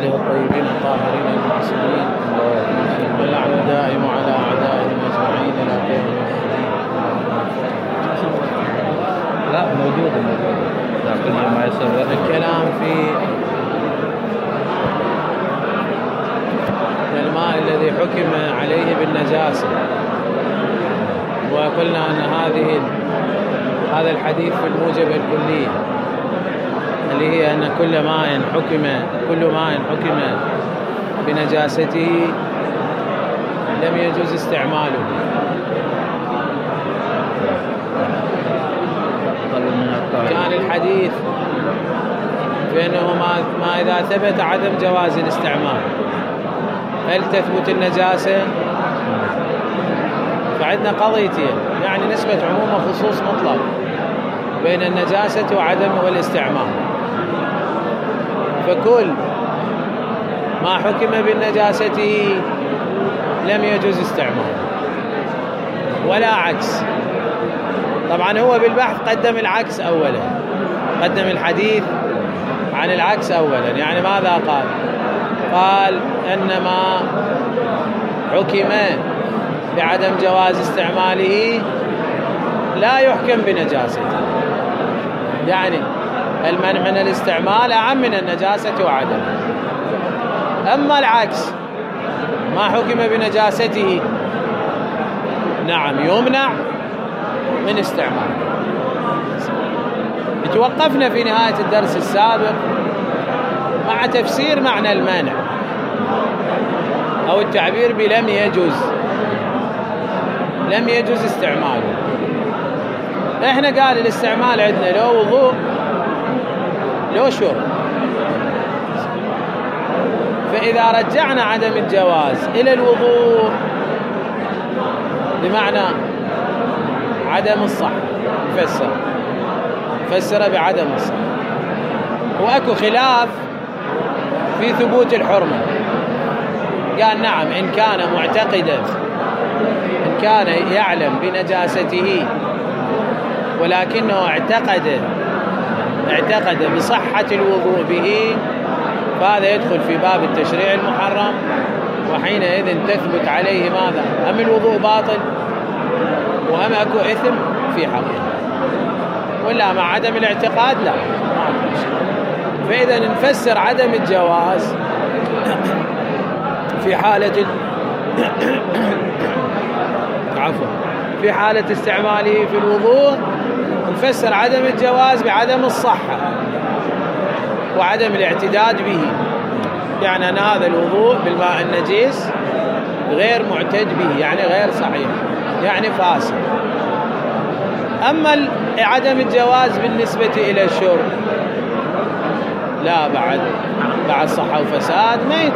آله الطيبين الطاهرين المعصومين واللعن دائم على أعدائهم أجمعين إلى يوم الدين. لا موجود لكن ما يصير الكلام في الماء الذي حكم عليه بالنجاسة، وقلنا أن هذا الحديث في الموجب الكلية اللي هي أن كل ماء حكم بنجاسته لم يجوز استعماله. كان الحديث بأنه ما إذا ثبت عدم جواز الاستعمال هل تثبت النجاسة؟ فعندنا قضيتين، يعني نسبة عموم وخصوص مطلق بين النجاسة وعدمه الاستعمال. فكل ما حكم بالنجاسة لم يجوز استعماله ولا عكس. طبعا هو بالبحث قدم العكس أولا، قدم الحديث عن العكس أولا. يعني ماذا قال أنما حكم بعدم جواز استعماله لا يحكم بنجاسته، يعني المنع من الاستعمال أعم من النجاسة وعدمه. أما العكس ما حكم بنجاسته نعم يمنع من استعماله. توقفنا في نهاية الدرس السابق مع تفسير معنى المنع أو التعبير بلم يجوز استعماله. احنا قال الاستعمال عندنا لو وضوء لو شرب، فإذا رجعنا عدم الجواز إلى الوضوء بمعنى عدم الصحة فسر بعدم الصحة. وأكو خلاف في ثبوت الحرمة، قال نعم إن كان معتقدا، إن كان يعلم بنجاسته ولكنه اعتقد بصحة الوضوء به فهذا يدخل في باب التشريع المحرم، وحينئذ تثبت عليه ماذا؟ أم الوضوء باطل وأم أكو إثم في حقه، ولا مع عدم الاعتقاد لا ما أكو شيء. فإذا نفسر عدم الجواز في حالة في حالة استعماله في الوضوء، نفسر عدم الجواز بعدم الصحة وعدم الاعتداد به، يعني أن هذا الوضوء بالماء النجيس غير معتد به، يعني غير صحيح، يعني فاسد. أما عدم الجواز بالنسبة إلى الشرب لا، بعد صحة وفساد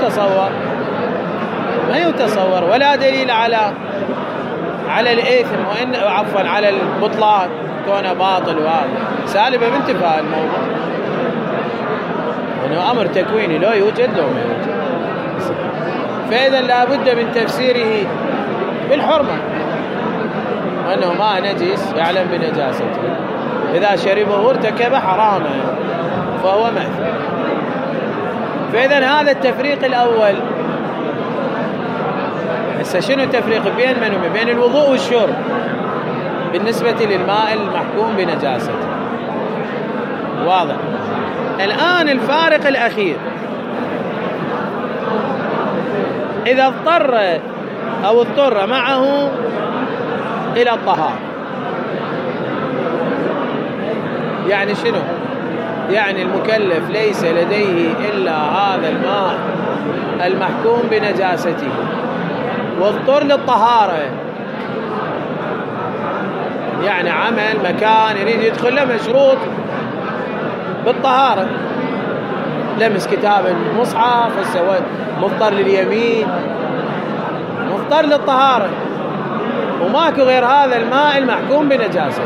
ما يتصور ولا دليل على الإثم على البطلان كونه باطل، وهذا سالبة بانتفاء الموضوع، إنه أمر تكويني لا يوجد لو ما يوجد. فإذا لا بد من تفسيره بالحرمة، وأنه ما نجس يعلم بنجاسته، إذا شربه ارتكب حراما فهو مأثم. فإذا هذا التفريق الأول. هسه شنو التفريق بين الوضوء والشرب بالنسبة للماء المحكوم بنجاسته؟ واضح. الآن الفارق الأخير، إذا اضطر معه إلى الطهارة، يعني شنو؟ يعني المكلف ليس لديه إلا هذا الماء المحكوم بنجاسته واضطر للطهارة، يعني عمل مكان يريد يدخل له مشروط بالطهارة، لمس كتاب المصحف، مضطر لليمين، مضطر للطهارة، وماكو غير هذا الماء المحكوم بنجاسته.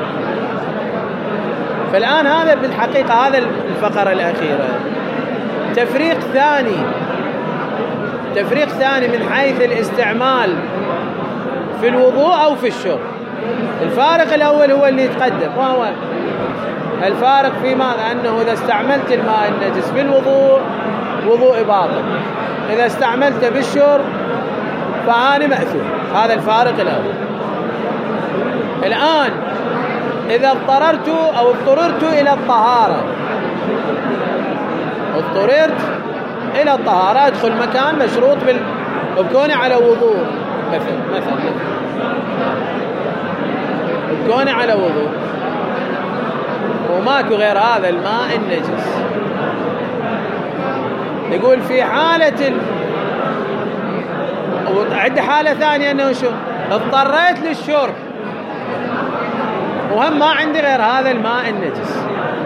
فالآن هذا بالحقيقة هذا الفقرة الأخيرة تفريق ثاني من حيث الاستعمال في الوضوء أو في الشرب. الفارق الأول هو اللي يتقدم، وهو الفارق في ماذا؟ أنه إذا استعملت الماء النجس في الوضوء وضوء باطل. إذا استعملته بالشرب فأنا مأثور. هذا الفارق الأول. الآن إذا اضطررت إلى الطهارة، أدخل مكان مشروط بكوني على وضوء مثلا بكوني على وضوء وماكو غير هذا الماء النجس. يقول في حالة عندي حالة ثانية أنه شو اضطريت للشرب وهم ما عندي غير هذا الماء النجس.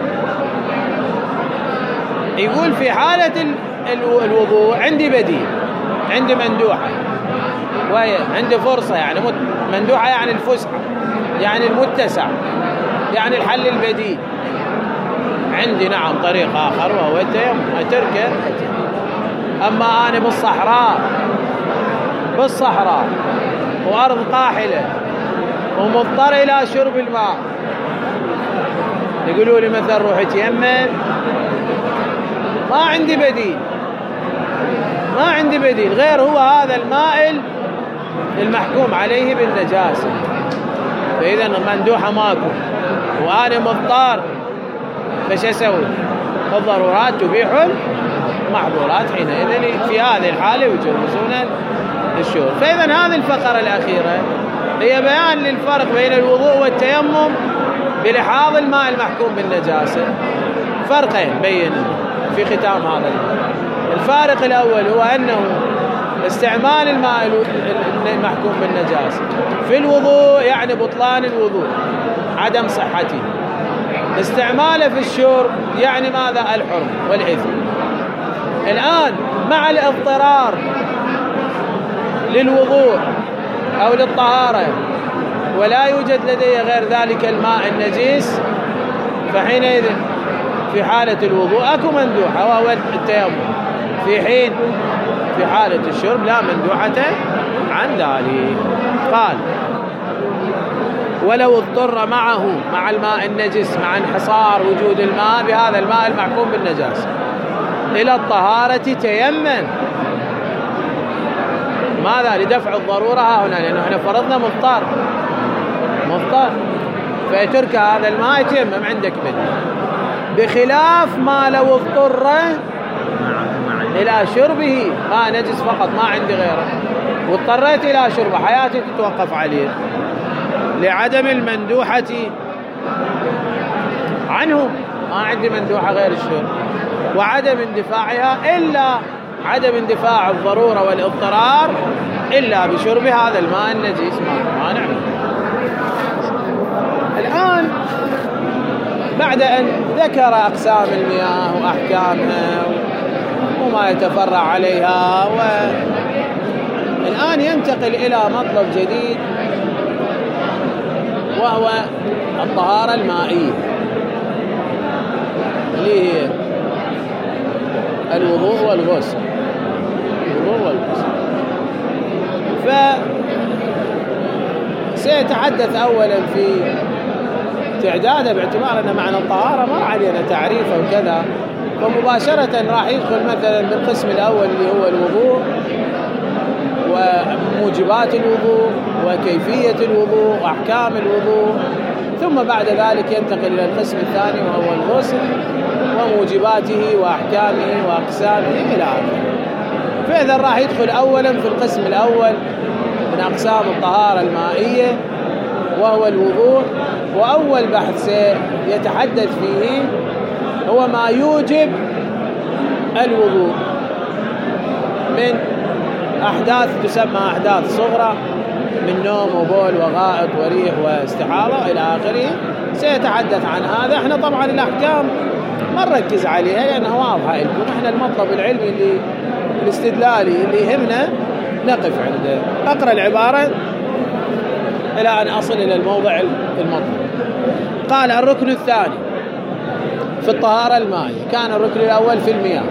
يقول في حالة الوضوء عندي بديل، عندي مندوحة، وهي عندي فرصة، يعني مندوحة يعني الفسحة، يعني المتسع، يعني الحل البديل. عندي نعم طريق آخر وهو التيمم، أتركه. أما أنا بالصحراء وأرض قاحلة ومضطر إلى شرب الماء، يقولوا لي مثلا روح تيمم، ما عندي بديل غير هو هذا الماء المحكوم عليه بالنجاسة. فإذا مندوحة ماكو وأنا مضطر، فش أسوي؟ الضرورات تبيح المحظورات. حينئذ في هذه الحالة يجوزون الشرب. فإذا هذه الفقرة الأخيرة هي بيان للفرق بين الوضوء والتيمم بلحاظ الماء المحكوم بالنجاسة. فرقين بينوا في ختام هذا الماء. الفارق الأول هو أنه استعمال الماء المحكوم بالنجاسة في الوضوء يعني بطلان الوضوء، عدم صحته. استعماله في الشرب يعني ماذا؟ الحرم والإثم. الآن مع الاضطرار للوضوء أو للطهارة ولا يوجد لدي غير ذلك الماء النجيس، فحينئذ في حالة الوضوء أكو مندوحة وهو التيمم، في حالة الشرب لا مندوحة عن ذلك. قال ولو اضطر مع الماء النجس مع انحصار وجود الماء بهذا الماء المحكوم بالنجاسة إلى الطهارة تيمم. ماذا؟ لدفع الضرورة هنا، لأنه احنا فرضنا مضطر فيترك هذا الماء يتيمم عندك بدل، بخلاف ما لو اضطر إلى شربه ماء نجس فقط ما عندي غيره واضطريت إلى شربه، حياتي تتوقف عليه لعدم المندوحة عنه. ما عندي مندوحة غير الشرب وعدم اندفاعها إلا عدم اندفاع الضرورة والاضطرار إلا بشرب هذا الماء النجيس ما نعمل. الآن بعد أن ذكر أقسام المياه وأحكامها وما يتفرع عليها، والآن ينتقل إلى مطلب جديد وهو الطهارة المائية اللي هي الوضوء والغسل. فسيتحدث أولا في تعداده باعتبار أن معنى الطهارة ما علينا تعريفه وكذا، فمباشرة راح يدخل مثلا بالقسم الأول اللي هو الوضوء وموجبات الوضوء وكيفية الوضوء وأحكام الوضوء، ثم بعد ذلك ينتقل إلى القسم الثاني وهو الغسل وموجباته وأحكامه وأقسامه إلى آخره. فإذا راح يدخل أولا في القسم الأول من أقسام الطهارة المائية وهو الوضوء، وأول بحث سيتحدث فيه هو ما يوجب الوضوء من أحداث تسمى أحداث صغرى من نوم وبول وغائط وريح واستحاضة إلى آخره. سيتحدث عن هذا. احنا طبعا الأحكام ما نركز عليها لأنها واضحة لكم. احنا المطلب العلمي اللي الاستدلالي اللي يهمنا نقف عنده. أقرأ العبارة إلى أن أصل إلى الموضع المطلوب. قال الركن الثاني في الطهارة المائية، كان الركن الأول في المياه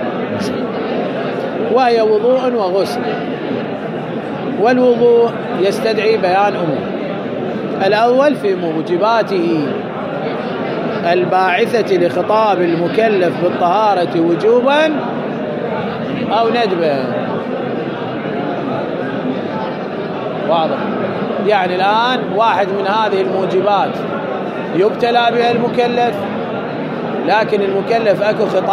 وهي وضوء وغسل. والوضوء يستدعي بيان أمور. الأول في موجباته الباعثة لخطاب المكلف بالطهارة وجوبا أو ندبة. واضح؟ يعني الآن واحد من هذه الموجبات يبتلى بها المكلف، لكن المكلف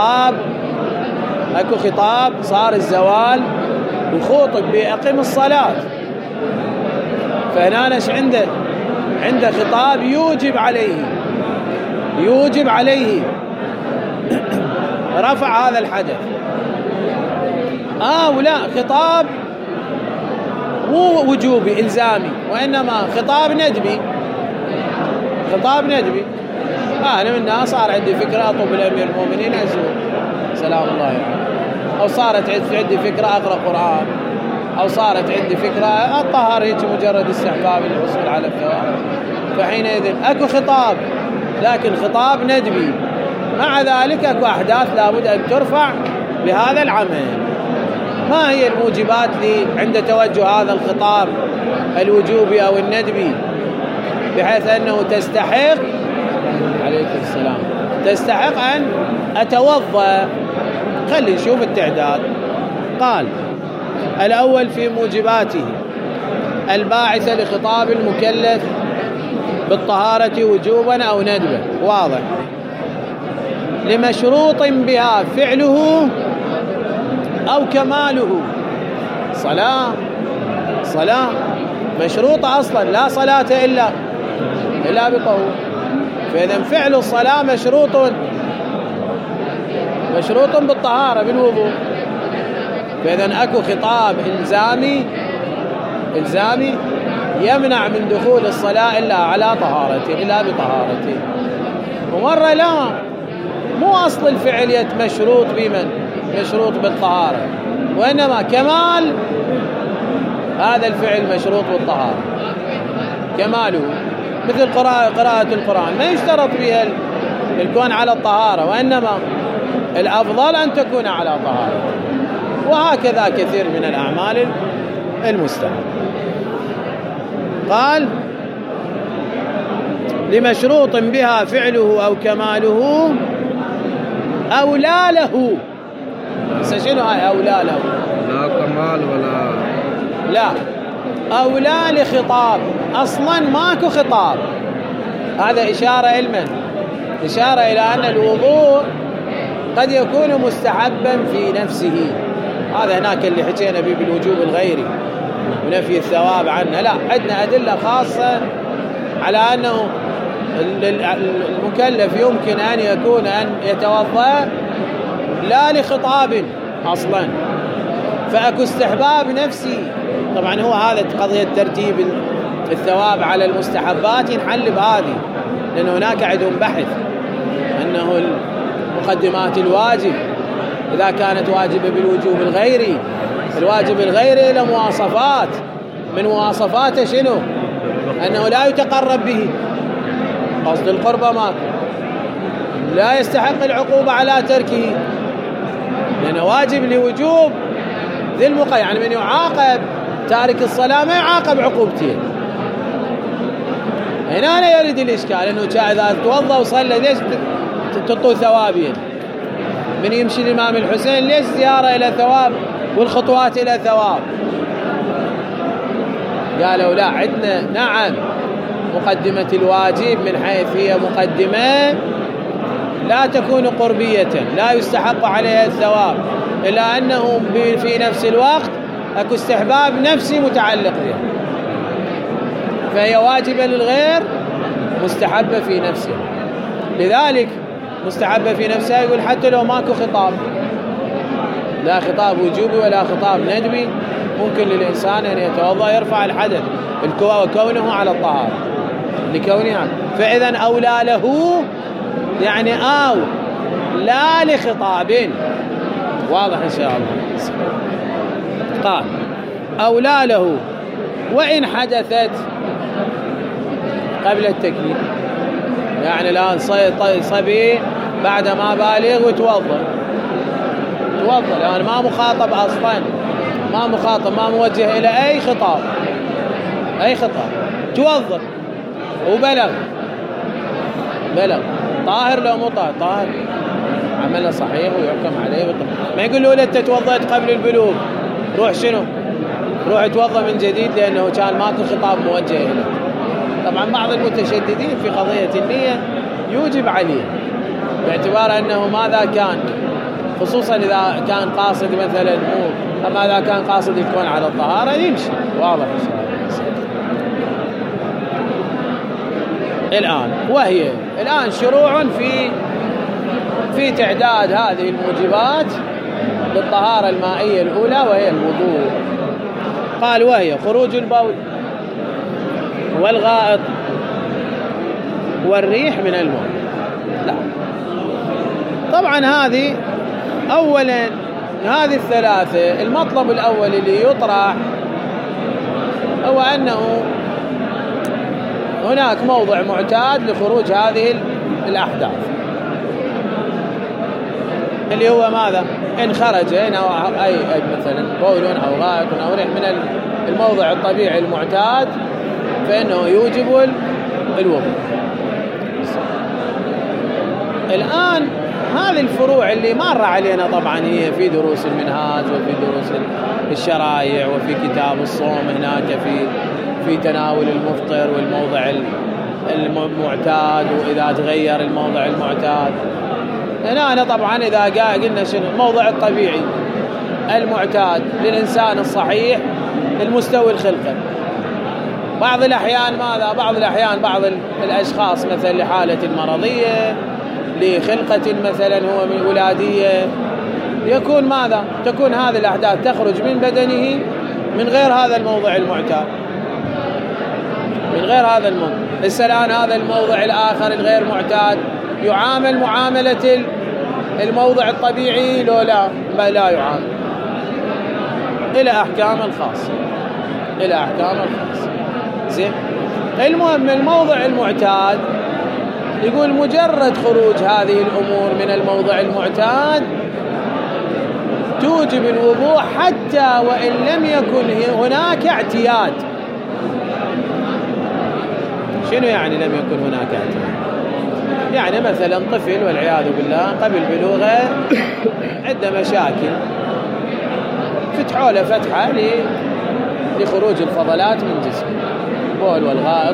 أكو خطاب صار الزوال وخوطب بأقم الصلاة، فهنا نش عنده خطاب يوجب عليه رفع هذا الحدث. ولا خطاب مو وجوبي إلزامي، وإنما خطاب ندبي. أنا من الناس صار عندي فكرة أطلب الأمير المؤمنين أزور سلام الله عليه، أو صارت عندي فكرة أقرأ قرآن، أو صارت عندي فكرة الطهارة هيك مجرد استحباب للحصول على الثواب. فحينئذ أكو خطاب، لكن خطاب ندبي، مع ذلك أكو أحداث لابد أن ترفع بهذا العمل. ما هي الموجبات عند توجه هذا الخطاب الوجوبي أو الندبي، بحيث أنه تستحق عليكم السلام تستحق أن أتوضأ؟ خلي نشوف التعداد. قال الأول في موجباته الباعثة لخطاب المكلف بالطهارة وجوبا أو ندبا. واضح؟ لمشروط بها فعله أو كماله. صلاة مشروطة أصلا، لا صلاة إلا بطهور، فإذا فعل الصلاة مشروط بالطهارة بالوضوء. فإذا أكو خطاب إلزامي يمنع من دخول الصلاة إلا بطهارته. ومرة لا، مو أصل الفعل مشروط بالطهارة، وإنما كمال هذا الفعل مشروط بالطهارة، كماله. مثل قراءة القرآن ما يشترط بها الكون على الطهارة، وإنما الأفضل أن تكون على طهارة. وهكذا كثير من الأعمال المستحبة. قال لمشروط بها فعله أو كماله أو لا له. شنو هاي أو لا له؟ لا كمال ولا لا، أو لا لخطاب، أصلا ماكو خطاب. هذا إشارة إلى أن الوضوء قد يكون مستحبا في نفسه. هذا هناك اللي حكينا فيه بالوجوب الغيري ونفي الثواب عنه. لا، عندنا أدلة خاصة على أنه المكلف يمكن أن يتوضأ لا لخطاب أصلا، فأكو استحباب نفسي. طبعا هو هذا قضية ترتيب الثواب على المستحبات ينحل بهذه، لأن هناك عندهم بحث أنه مقدمات الواجب إذا كانت واجبة بالوجوب الغيري، الواجب الغيري له مواصفات، من مواصفاته شنو؟ أنه لا يتقرب به، قصد القربة ما لا يستحق العقوبة على تركه، لأنه واجب لوجوب ذي يعني من يعاقب تارك الصلاة ما يعاقب عقوبتين. هنا يريد الإشكال أنه إذا توضأ وصلى ليش تطو ثوابين؟ من يمشي الإمام الحسين ليش زيارة إلى ثواب والخطوات إلى ثواب؟ قالوا لا، عندنا نعم مقدمة الواجب من حيث هي مقدمة لا تكون قربية لا يستحق عليها الثواب، إلا أنه في نفس الوقت أكو استحباب نفسي متعلق بها، فهي واجبة للغير مستحبة في نفسها. لذلك مستحبة في نفسها يقول حتى لو ماكو خطاب، لا خطاب وجوبي ولا خطاب ندبي، ممكن للإنسان أن يتوضأ يرفع الحدث وكونه على الطهارة لكونه. فإذا أولى له يعني أو لا لخطاب. واضح إن شاء الله. قال أولى له وإن حدثت قبل التكليف، يعني الآن صبي بعد ما بالغ وتوضأ لأن ما مخاطب أصلا، ما موجه إلى أي خطاب، توضأ وبلغ طاهر لو مو طاهر عمله صحيح ويحكم عليه ما يقول له أنت توضأت قبل البلوغ روح شنو؟ روح توضأ من جديد لأنه كان ماكو خطاب موجه له. طبعا بعض المتشددين في قضية النية يوجب عليه باعتبار أنه ماذا كان، خصوصا إذا كان قاصد مثلا أما إذا كان قاصد يكون على الطهارة يمشي واضح. وهي الآن شروع في تعداد هذه الموجبات للطهارة المائية الأولى وهي الوضوء. قال وهي خروج البول والغائط والريح من الماء. لا طبعا هذه أولا هذه الثلاثة المطلب الأول اللي يطرح هو أنه هناك موضع معتاد لخروج هذه الأحداث اللي هو ماذا؟ إن خرج أي مثلا بول أو غائط أو ريح من الموضع الطبيعي المعتاد فإنه يوجب الوضوء. الآن هذه الفروع اللي مر علينا طبعا هي في دروس المنهاج وفي دروس الشرائع وفي كتاب الصوم هناك في تناول المفطر والموضع المعتاد وإذا تغير الموضع المعتاد. هنا طبعا إذا قلنا شنو الموضع الطبيعي المعتاد للإنسان الصحيح المستوي الخلقة. بعض الأحيان بعض الأشخاص مثلا لحالة المرضية لخلقة مثلا هو من ولادية يكون ماذا؟ تكون هذه الأحداث تخرج من بدنه من غير هذا الموضع المعتاد من غير هذا الموضع. الآن هذا الموضع الآخر الغير معتاد يعامل معاملة الموضع الطبيعي لو لا ما لا يعامل إلى أحكام الخاصة زين. المهم الموضع المعتاد يقول مجرد خروج هذه الأمور من الموضع المعتاد توجب الوضوء حتى وإن لم يكن هناك اعتياد. شنو يعني لم يكن هناك اعتياد؟ يعني مثلا طفل والعياذ بالله قبل بلوغه عنده مشاكل فتحوا له فتحة لخروج الفضلات من جسمه بول والغائط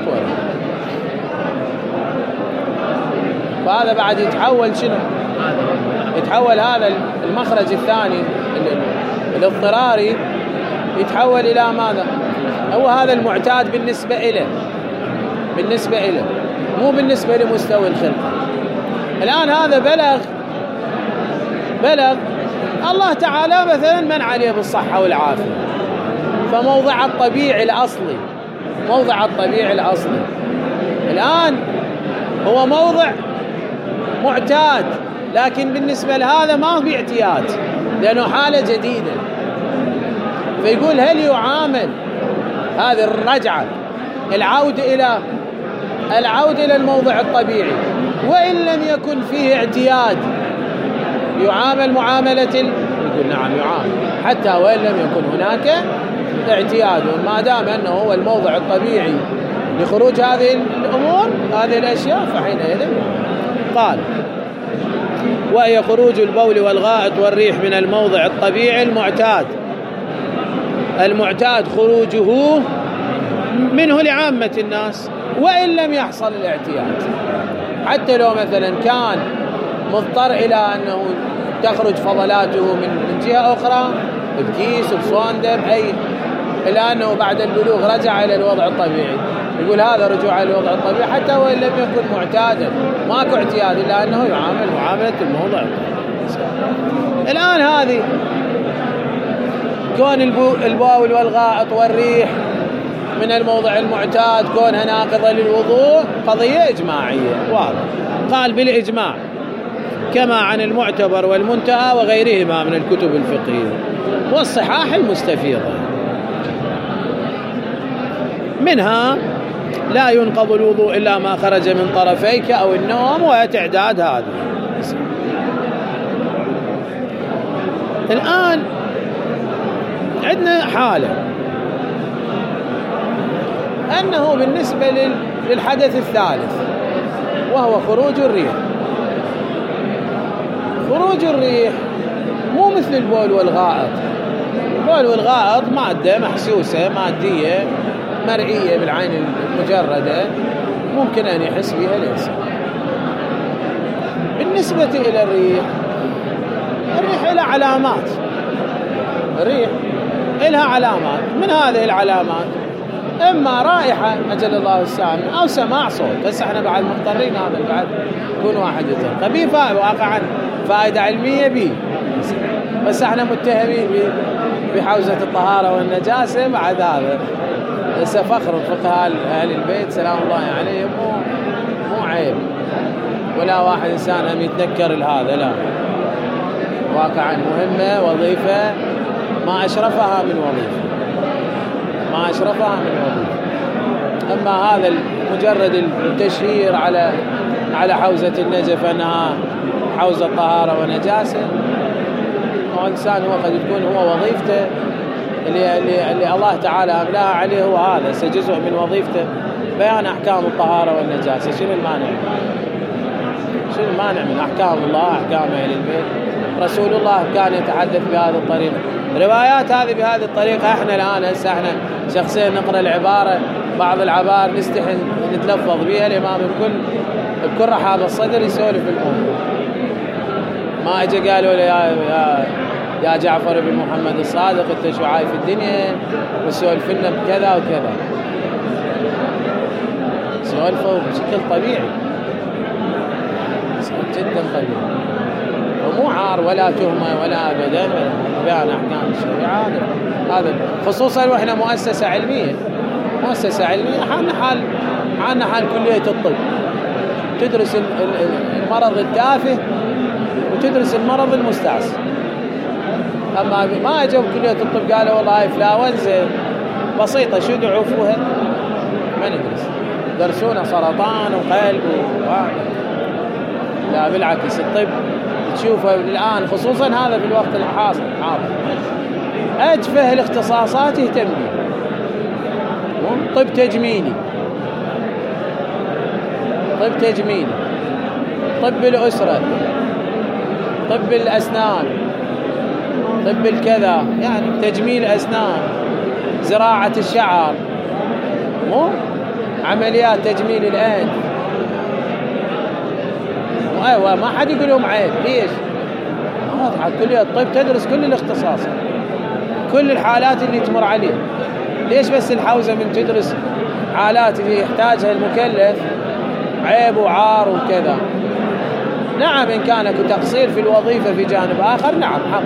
فهذا بعد يتحول شنو؟ يتحول هذا المخرج الثاني الاضطراري يتحول إلى ماذا؟ هو هذا المعتاد بالنسبة إليه مو بالنسبة لمستوى الخلقة. الآن هذا بلغ الله تعالى مثلا من عليه بالصحة والعافية فموضع الطبيعي الأصلي الآن هو موضع معتاد لكن بالنسبة لهذا ما هو باعتياد لأنه حالة جديدة. فيقول هل يعامل هذه الرجعة العودة إلى الموضع الطبيعي وإن لم يكن فيه اعتياد يعامل معاملة يقول نعم يعامل حتى وإن لم يكن هناك اعتياد ما دام أنه هو الموضع الطبيعي لخروج هذه الأمور هذه الأشياء فحينئذ. قال وهي خروج البول والغائط والريح من الموضع الطبيعي المعتاد خروجه منه لعامة الناس وإن لم يحصل الاعتياد. حتى لو مثلا كان مضطر إلى أنه تخرج فضلاته من جهة أخرى بكيس بصواندم إلا أنه بعد البلوغ رجع إلى الوضع الطبيعي يقول هذا رجوع إلى الوضع الطبيعي حتى وإن لم يكن معتادا ماكو اعتياد إلا أنه يعامل معاملة الموضع الطبيعي. الآن هذه كون البول والغائط والريح من الموضع المعتاد كونها ناقضة للوضوء قضية إجماعية واضح. قال بالإجماع كما عن المعتبر والمنتهى وغيرهما من الكتب الفقهية والصحاح المستفيضة. منها لا ينقض الوضوء إلا ما خرج من طرفيك أو النوم وتعداد هذا. الآن عندنا حالة أنه بالنسبة للحدث الثالث وهو خروج الريح خروج الريح مو مثل البول والغائط. البول والغائط مادة محسوسة مادية مرئية بالعين المجردة ممكن أن يحس بها الإنسان. بالنسبة إلى الريح لها علامات. الريح لها علامات، من هذه العلامات إما رائحة أجل الله السامع أو سماع صوت. بس احنا بعد مضطرين هذا بعد يكون واحد يطلق بيه واقعا فائدة علمية به، بس احنا متهمين بحوزة الطهارة والنجاسة. بعد هذا لسه فخر فقهاء أهل البيت سلام الله عليهم مو عيب ولا واحد إنسان هم يتنكر لهذا، لا، واقعا مهمة وظيفة ما أشرفها من وظيفة، ما أشرفها من وظيفة. أما هذا مجرد التشهير على حوزة النجف أنها حوزة طهارة ونجاسة، والإنسان هو قد يكون هو وظيفته اللي الله تعالى أملاها عليه هو هذا جزء من وظيفته بيان أحكام الطهارة والنجاسة. شنو المانع؟ شنو المانع من أحكام الله أحكام أهل البيت؟ رسول الله كان يتحدث بهذه الطريقة، روايات هذه بهذه الطريقة. احنا الآن هسه احنا شخصيا نقرأ العبارة، بعض العبار نستحي نتلفظ بها. الإمام بكل رحاب الصدر يسولف بالأمور، ما اجى قالوا له يا جعفر بن محمد الصادق انت شو عايف الدنيا وسولف لنا بكذا وكذا، سولفه بشكل طبيعي جدا طبيعي ومو عار ولا تهمة ولا أبدا بيان أحكام الشريعة. هذا خصوصا وإحنا مؤسسة علمية حالنا حال كلية الطب، تدرس المرض التافه وتدرس المرض المستعصي. أما ما أجوا كلية الطب قالوا والله إنفلونزا بسيطة شو دعوفوها، ما ندرس، درسونا سرطان وقلب لا بالعكس. الطب تشوفه الآن خصوصا هذا في الوقت الحاضر أتفه الاختصاصات يهتم به. طب تجميلي، طب الأسرة، طب الأسنان، طب الكذا، يعني تجميل أسنان، زراعة الشعر، مو عمليات تجميل الأنف. أيوة ما حد يقول لهم عيب، ليش؟ واضحة كلية الطب تدرس كل الاختصاصات كل الحالات اللي تمر عليه. ليش بس الحوزة من تدرس حالات اللي يحتاجها المكلف عيب وعار وكذا؟ نعم إن كان تقصير في الوظيفة في جانب آخر نعم حق،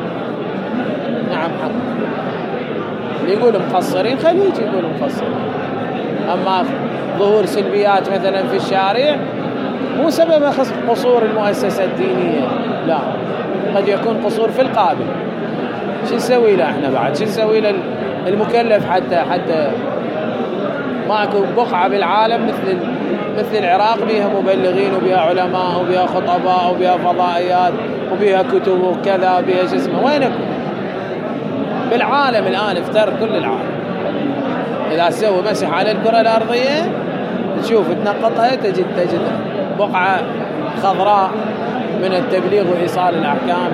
اللي يقول مقصرين خليه يقول مقصرين. أما ظهور سلبيات مثلا في الشارع مو سبب قصور المؤسسة الدينية، لا، قد يكون قصور في القابل. شو نسوي له احنا بعد؟ شو نسوي له المكلف حتى ماكو بقعة بالعالم مثل العراق بها مبلغين وبها علماء وبها خطباء وبها فضائيات وبها كتب وكذا وبها شو اسمه، وينكم بالعالم الآن؟ افتر كل العالم. إذا سووا مسح على الكرة الأرضية تشوف تنقطها تجد بقعة خضراء من التبليغ وإيصال الأحكام.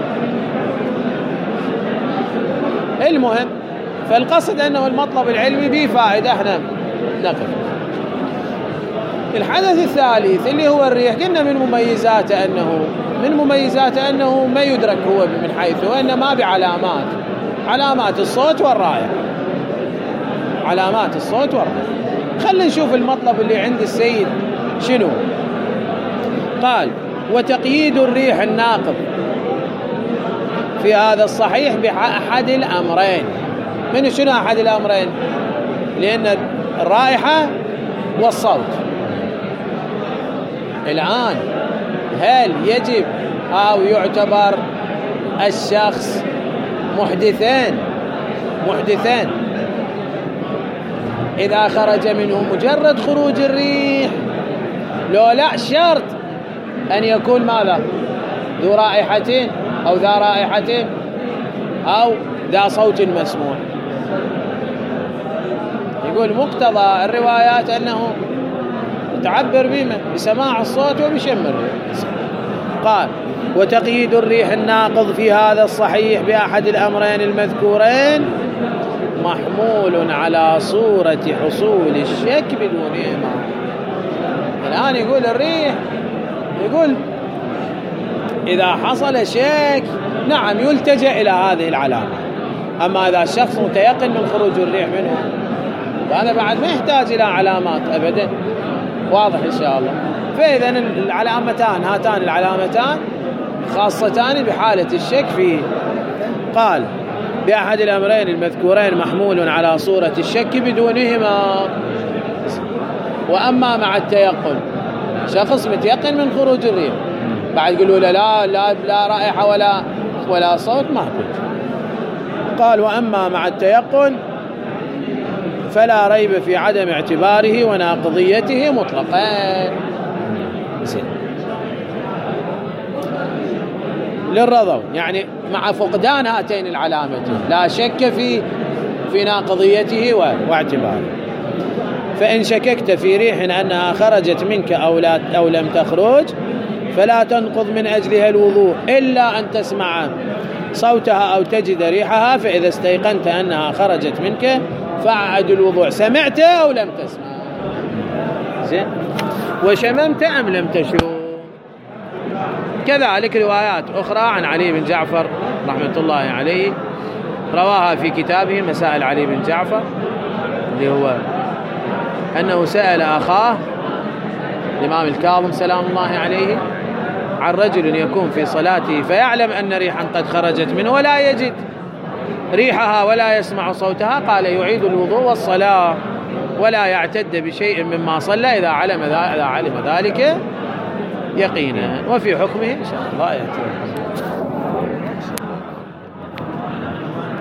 المهم فالقصد أنه المطلب العلمي به فائدة، احنا نقف. الحدث الثالث اللي هو الريح، قلنا من مميزاته أنه ما يدرك هو من حيث وإنما بعلامات الصوت والرائحة، علامات الصوت والرائحة. خلينا نشوف المطلب اللي عند السيد شنو قال: وتقييد الريح الناقض في هذا الصحيح بأحد الأمرين. من شنو أحد الأمرين؟ لأن الرائحة والصوت. الآن هل يجب أو يعتبر الشخص محدثان إذا خرج منه مجرد خروج الريح، لو لا شرط أن يكون ماذا؟ ذو رائحتين أو ذا رائحتين أو ذا صوت مسموع. يقول مقتضى الروايات أنه تعبر بسماع الصوت وبشم الريح. قال: وتقييد الريح الناقض في هذا الصحيح بأحد الأمرين المذكورين محمول على صورة حصول الشك بدون إيمان. الآن يقول الريح، يقول إذا حصل شك نعم يلتجأ إلى هذه العلامة، أما إذا الشخص متيقن من خروج الريح منه فهذا بعد ما يحتاج إلى علامات أبدا. واضح إن شاء الله. فإذا العلامتان هاتان العلامتان خاصتان بحالة الشك فيه. قال بأحد الأمرين المذكورين محمول على صورة الشك بدونهما. وأما مع التيقن، شخص متيقن من خروج الريح بعد يقولوا له لا رائحة ولا صوت ما كنت. قال وأما مع التيقن فلا ريب في عدم اعتباره وناقضيته مطلقا. للرضو يعني مع فقدان هاتين العلامتين لا شك في ناقضيته واعتباره. فإن شككت في ريح أنها خرجت منك أو لم تخرج فلا تنقض من أجلها الوضوء إلا أن تسمع صوتها أو تجد ريحها، فإذا استيقنت أنها خرجت منك فأعد الوضوء سمعت أو لم تسمع. زين. وشممت أم لم تشم. كذلك روايات أخرى عن علي بن جعفر رحمة الله عليه رواها في كتابه مسائل علي بن جعفر، اللي هو أنه سأل أخاه الإمام الكاظم سلام الله عليه عن رجل يكون في صلاته فيعلم أن ريحا قد خرجت منه ولا يجد ريحها ولا يسمع صوتها، قال يعيد الوضوء والصلاة ولا يعتد بشيء مما صلى إذا علم ذلك يقينا. وفي حكمه إن شاء الله يأتي.